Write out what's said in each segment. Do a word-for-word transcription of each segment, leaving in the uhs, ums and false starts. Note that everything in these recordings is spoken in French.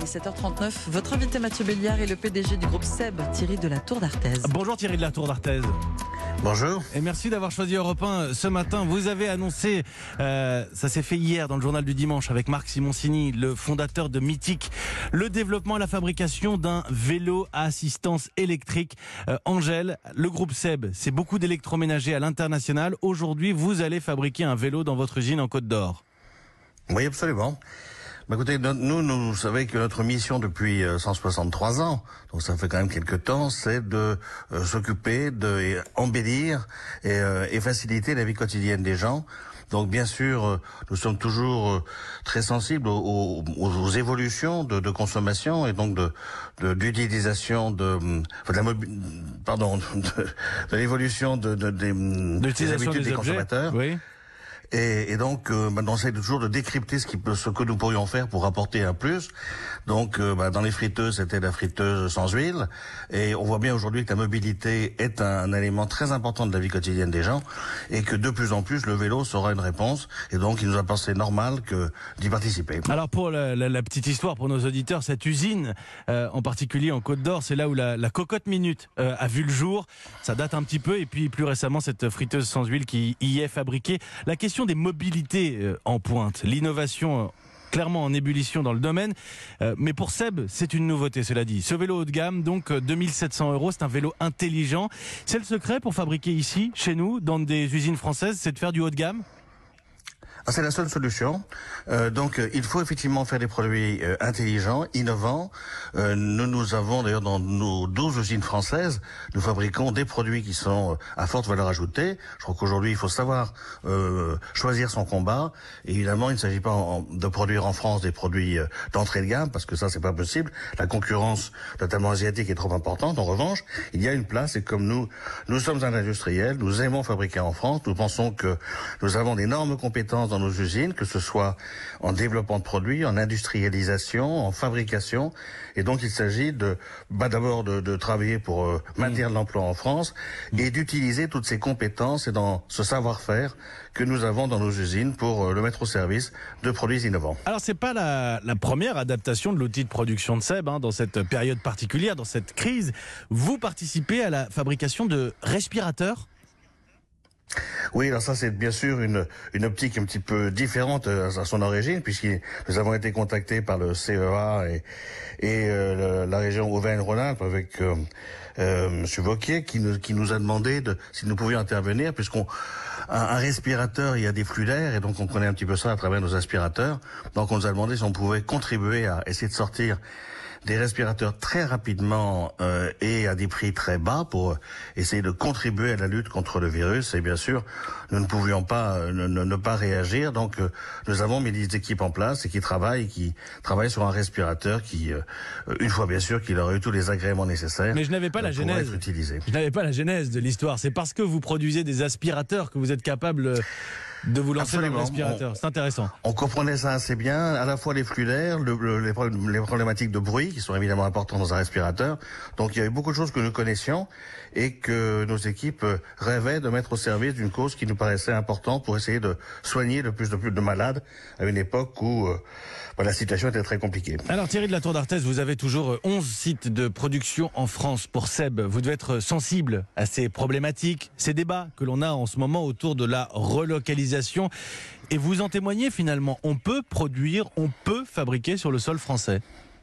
sept heures trente-neuf. Votre invité Mathieu Béliard est le P D G du groupe SEB, Thierry de la Tour d'Arthez. Bonjour Thierry de la Tour d'Arthez. Bonjour. Et merci d'avoir choisi Europe un ce matin. Vous avez annoncé, euh, ça s'est fait hier dans le journal du dimanche avec Marc Simoncini, le fondateur de Mythic, le développement et la fabrication d'un vélo à assistance électrique. Euh, Angèle, le groupe SEB, c'est beaucoup d'électroménager à l'international. Aujourd'hui, vous allez fabriquer un vélo dans votre usine en Côte d'Or. Oui, absolument. Bah, écoutez, nous, nous, vous savez que notre mission depuis cent soixante-trois ans, donc ça fait quand même quelques temps, c'est de euh, s'occuper, de embellir et, euh, et faciliter la vie quotidienne des gens. Donc bien sûr, euh, nous sommes toujours euh, très sensibles aux, aux, aux évolutions de, de consommation et donc de, de d'utilisation de, de la mobi- pardon, de, de l'évolution de, de, des, des habitudes des, des consommateurs. Oui. Et, et donc, euh, bah, on essaie toujours de décrypter ce, qui peut, ce que nous pourrions faire pour apporter un plus. Donc, euh, bah, dans les friteuses, c'était la friteuse sans huile. Et on voit bien aujourd'hui que la mobilité est un, un élément très important de la vie quotidienne des gens. Et que de plus en plus, le vélo sera une réponse. Et donc, il nous a pensé normal que d'y participer. Alors, pour la, la, la petite histoire, pour nos auditeurs, cette usine, euh, en particulier en Côte d'Or, c'est là où la, la cocotte minute euh, a vu le jour. Ça date un petit peu. Et puis, plus récemment, cette friteuse sans huile qui y est fabriquée. La question des mobilités en pointe, l'innovation clairement en ébullition dans le domaine, mais pour SEB c'est une nouveauté, cela dit. Ce vélo haut de gamme, donc deux mille sept cents euros, c'est un vélo intelligent. C'est le secret pour fabriquer ici, chez nous, dans des usines françaises, c'est de faire du haut de gamme? Ah, c'est la seule solution. Euh, donc, euh, il faut effectivement faire des produits euh, intelligents, innovants. Euh, nous, nous avons d'ailleurs dans nos douze usines françaises, nous fabriquons des produits qui sont euh, à forte valeur ajoutée. Je crois qu'aujourd'hui, il faut savoir euh, choisir son combat. Et évidemment, il ne s'agit pas en, de produire en France des produits euh, d'entrée de gamme, parce que ça, c'est pas possible. La concurrence, notamment asiatique, est trop importante. En revanche, il y a une place. Et comme nous, nous sommes un industriel, nous aimons fabriquer en France. Nous pensons que nous avons d'énormes compétences dans nos usines, que ce soit en développement de produits, en industrialisation, en fabrication. Et donc, il s'agit de, bah, d'abord de, de travailler pour euh, maintenir mmh. l'emploi en France et d'utiliser toutes ces compétences et dans ce savoir-faire que nous avons dans nos usines pour euh, le mettre au service de produits innovants. Alors, c'est pas la, la première adaptation de l'outil de production de SEB, hein, dans cette période particulière, dans cette crise. Vous participez à la fabrication de respirateurs? Oui, alors ça c'est bien sûr une, une optique un petit peu différente à son origine, puisque nous avons été contactés par le C E A et, et euh, la région Auvergne-Rhône-Alpes avec euh, euh, Monsieur Wauquiez qui nous, qui nous a demandé de, si nous pouvions intervenir, puisqu'on un, un respirateur, il y a des flux d'air, et donc on connaît un petit peu ça à travers nos aspirateurs. Donc on nous a demandé si on pouvait contribuer à essayer de sortir des respirateurs très rapidement euh, et à des prix très bas pour essayer de contribuer à la lutte contre le virus. Et bien sûr, nous ne pouvions pas euh, ne, ne pas réagir. Donc, euh, nous avons mis des équipes en place et qui travaillent, qui travaillent sur un respirateur qui, euh, une fois bien sûr qu'il aurait eu tous les agréments nécessaires. Mais je n'avais pas la genèse. Je n'avais pas la genèse de l'histoire. C'est parce que vous produisez des aspirateurs que vous êtes capable de vous lancer Absolument. dans le respirateur. C'est intéressant. On comprenait ça assez bien, à la fois les flux d'air, le, le, les, les problématiques de bruit qui sont évidemment importantes dans un respirateur. Donc il y avait beaucoup de choses que nous connaissions et que nos équipes rêvaient de mettre au service d'une cause qui nous paraissait importante pour essayer de soigner le plus de plus de malades à une époque où euh, bah, la situation était très compliquée. Alors Thierry de la Tour d'Arthez, vous avez toujours onze sites de production en France pour SEB. Vous devez être sensible à ces problématiques, ces débats que l'on a en ce moment autour de la relocalisation. Et vous en témoignez finalement, on peut produire, on peut fabriquer sur le sol français.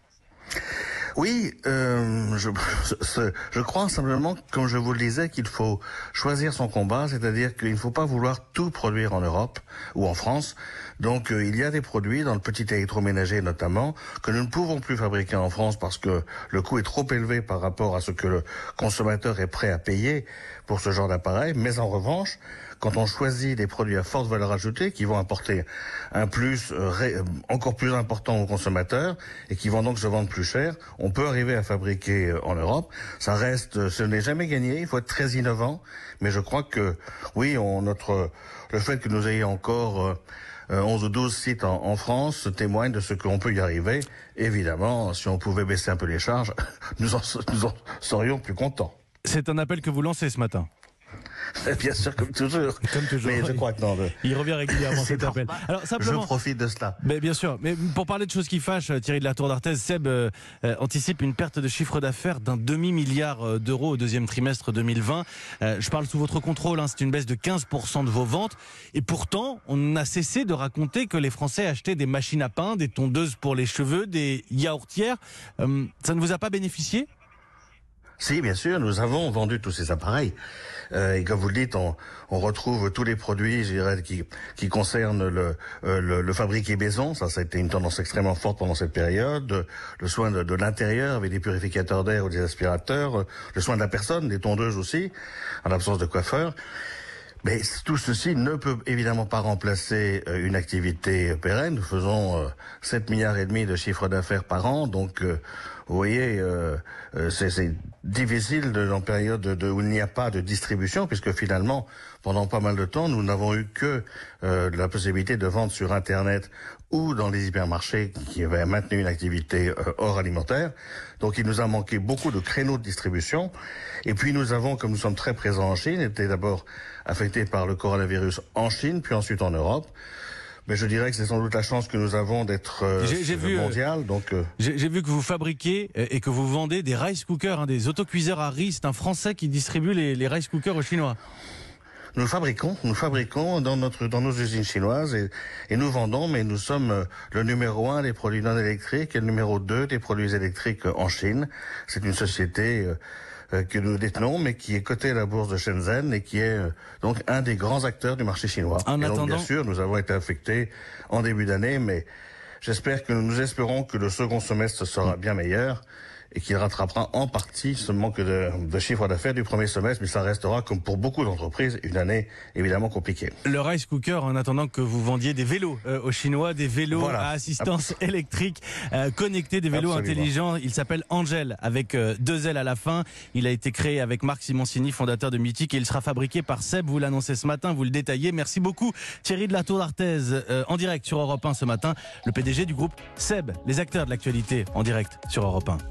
Oui, euh, je, je, je crois simplement, comme je vous le disais, qu'il faut choisir son combat, c'est-à-dire qu'il ne faut pas vouloir tout produire en Europe ou en France. Donc euh, il y a des produits, dans le petit électroménager notamment, que nous ne pouvons plus fabriquer en France parce que le coût est trop élevé par rapport à ce que le consommateur est prêt à payer pour ce genre d'appareil. Mais en revanche, quand on choisit des produits à forte valeur ajoutée qui vont apporter un plus euh, ré, encore plus important aux consommateurs et qui vont donc se vendre plus cher, on peut arriver à fabriquer euh, en Europe. Ça reste, ce n'est jamais gagné, il faut être très innovant, mais je crois que oui, on, notre, le fait que nous ayons encore euh, onze ou douze sites en, en France témoigne de ce qu'on peut y arriver. Évidemment, si on pouvait baisser un peu les charges, nous en, nous en serions plus contents. C'est un appel que vous lancez ce matin. Bien sûr, comme toujours. Comme toujours. Mais je crois que non. Le... Il revient régulièrement C'est cet appel. normal. Alors simplement, Je profite de cela. mais bien sûr, mais pour parler de choses qui fâchent, Thierry de la Tour d'Artaise, Seb euh, euh, anticipe une perte de chiffre d'affaires d'un demi-milliard d'euros au deuxième trimestre deux mille vingt. Euh, je parle sous votre contrôle, hein, c'est une baisse de quinze pour cent de vos ventes. Et pourtant, on a cessé de raconter que les Français achetaient des machines à pain, des tondeuses pour les cheveux, des yaourtières. Euh, ça ne vous a pas bénéficié ? Si, bien sûr, nous avons vendu tous ces appareils. Euh, et comme vous le dites, on, on retrouve tous les produits, je dirais, qui, qui concernent le, euh, le, le fabriqué maison. Ça, ça a été une tendance extrêmement forte pendant cette période. Le soin de, de l'intérieur, avec des purificateurs d'air ou des aspirateurs. Le soin de la personne, des tondeuses aussi, en l'absence de coiffeurs. Mais tout ceci ne peut évidemment pas remplacer une activité pérenne. Nous faisons euh, sept milliards et demi de chiffre d'affaires par an, donc euh, vous voyez, euh, c'est, c'est difficile de, en période de, où il n'y a pas de distribution, puisque finalement, pendant pas mal de temps, nous n'avons eu que euh, la possibilité de vendre sur Internet ou dans les hypermarchés qui avaient maintenu une activité euh, hors alimentaire. Donc il nous a manqué beaucoup de créneaux de distribution. Et puis nous avons, comme nous sommes très présents en Chine, été d'abord affectés par le coronavirus en Chine, puis ensuite en Europe. Mais je dirais que c'est sans doute la chance que nous avons d'être euh, j'ai, j'ai vu, mondial. Donc, euh... j'ai, j'ai vu que vous fabriquez et que vous vendez des rice cookers, hein, des autocuiseurs à riz. C'est un Français qui distribue les, les rice cookers aux Chinois. Nous fabriquons, nous fabriquons dans notre dans nos usines chinoises et, et nous vendons, mais nous sommes le numéro un des produits non électriques et le numéro deux des produits électriques en Chine. C'est une société euh, que nous détenons, mais qui est cotée à la bourse de Shenzhen et qui est euh, donc un des grands acteurs du marché chinois. En et attendant... donc, bien sûr, nous avons été affectés en début d'année, mais j'espère que nous espérons que le second semestre sera bien meilleur et qu'il rattrapera en partie ce manque de, de chiffre d'affaires du premier semestre, mais ça restera, comme pour beaucoup d'entreprises, une année évidemment compliquée. Le rice cooker, en attendant que vous vendiez des vélos euh, aux Chinois, des vélos voilà. à assistance Abs- électrique euh, connectés, des vélos Absolument. intelligents. Il s'appelle Angel, avec euh, deux L à la fin. Il a été créé avec Marc Simoncini, fondateur de Mythique, et il sera fabriqué par Seb. Vous l'annoncez ce matin, vous le détaillez. Merci beaucoup Thierry de la Tour d'Artaise, euh, en direct sur Europe un ce matin. Le P D G du groupe Seb, les acteurs de l'actualité en direct sur Europe un.